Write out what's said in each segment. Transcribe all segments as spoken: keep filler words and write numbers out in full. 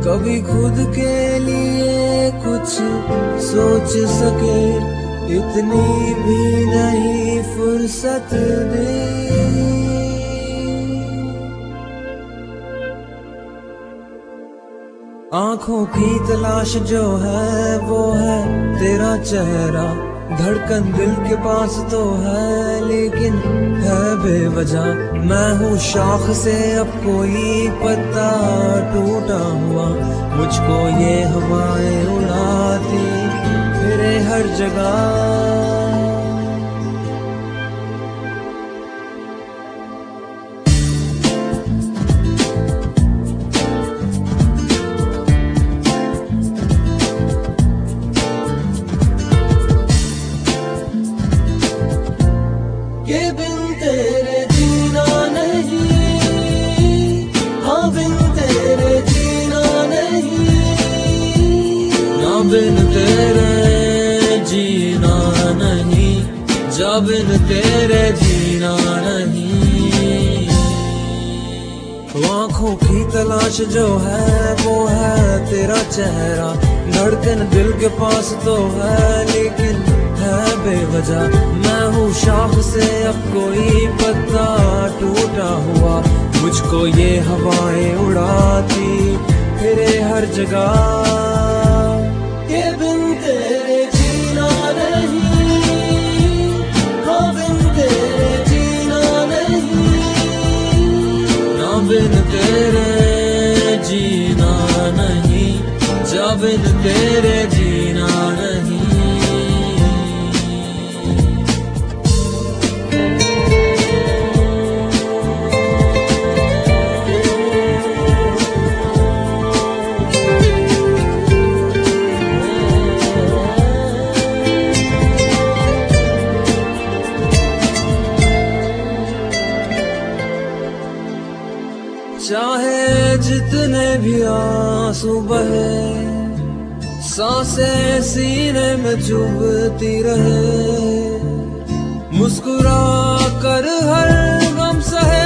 कभी खुद के लिए कुछ सोच सके, इतनी भी नहीं फुर्सत दी। आंखों की तलाश जो है वो है तेरा चेहरा, धड़कन दिल के पास तो है लेकिन है बेवजह। मैं हूँ शाख से अब कोई पत्ता टूटा हुआ, मुझको ये हवाएं उड़ाती फिरे हर जगह। ये बिन तेरे जीना नहीं, हाँ बिन तेरे जीना नहीं, ना बिन तेरे जीना नहीं, जा बिन तेरे जीना नहीं। आँखों की तलाश जो है वो है तेरा चेहरा, धड़कन दिल के पास तो है लेकिन है बेवजह। मैं हूँ शाख से अब कोई पत्ता टूटा हुआ, मुझको ये हवाएं उड़ाती फिरे हर जगह। ये बिन तेरे जीना नहीं, हाँ बिन तेरे जीना नहीं, ना बिन तेरे जीना नहीं, जा बिन तेरे जीना नहीं। चाहे जितने भी आंसू बहे, सांसें सीने में चुभती रहे, मुस्कुरा कर हर गम सहे,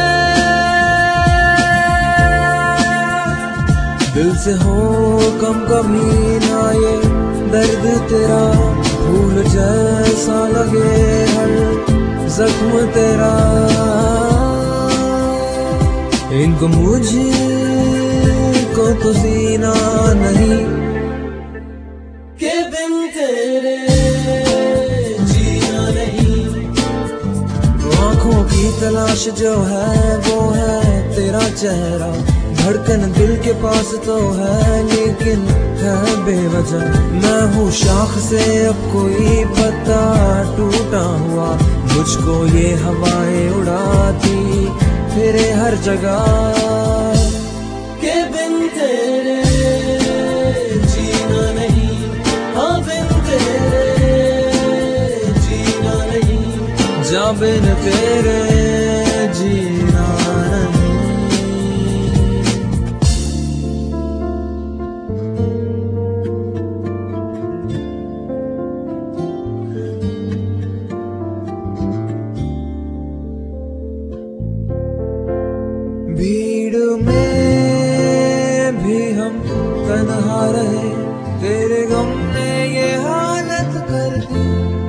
दिल से हो कम कभी ना ये दर्द तेरा, फूल जैसा लगे हर जख्म तेरा, इनको मुझे को तो सीना नहीं। के बिन तेरे जीना नहीं, आँखों की तलाश जो है वो है तेरा चेहरा, धड़कन दिल के पास तो है लेकिन है बेवजह। मैं हूँ शाख से अब कोई पत्ता टूटा हुआ, मुझको ये हवाएं उड़ाती फिरे हर जगह। के बिन तेरे जीना नहीं, हाँ बिन तेरे जीना नहीं, जा बिन तेरे जीना नहीं। भीड़ में भी हम तन्हा रहे, तेरे गम ने ये हालत कर दी।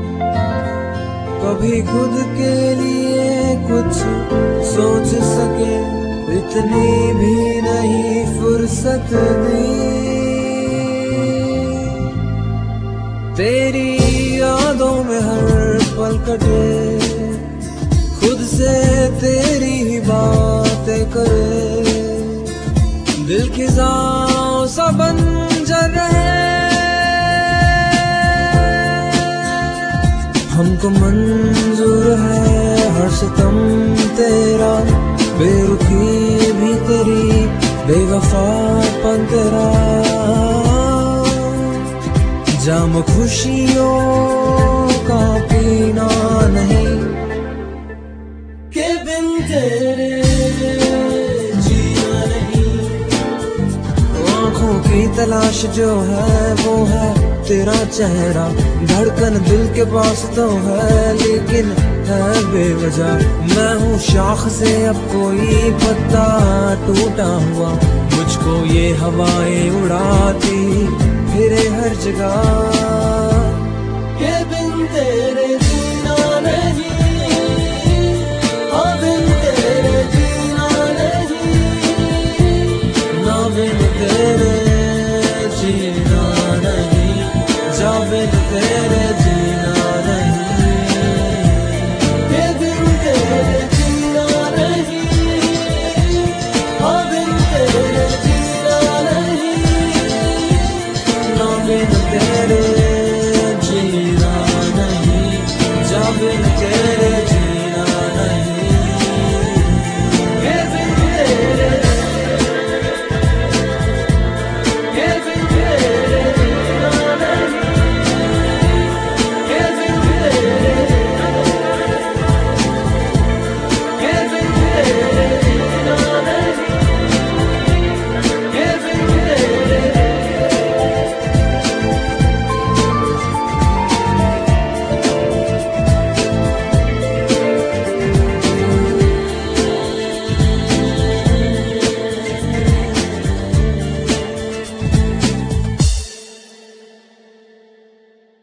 कभी खुद के लिए कुछ सोच सके, इतनी भी नहीं फुर्सत दी। तेरी यादों में हर पल कटे, खुद से तेरी ही बातें करे, दिल की जाओ सा बंजर रहे। हमको मंजूर है हर सितम तेरा, बेरुखी भी तेरी, बेवफापन तेरा, जाम खुशियों का पीना नहीं। के बिन तेरे जीना नहीं, आँखों की तलाश जो है वो है तेरा चेहरा, धड़कन दिल के पास तो है लेकिन है बेवजह। मैं हूँ शाख से अब कोई पत्ता टूटा हुआ, मुझको ये हवाएं उड़ाती फिरे हर जगह। के बिन तेरे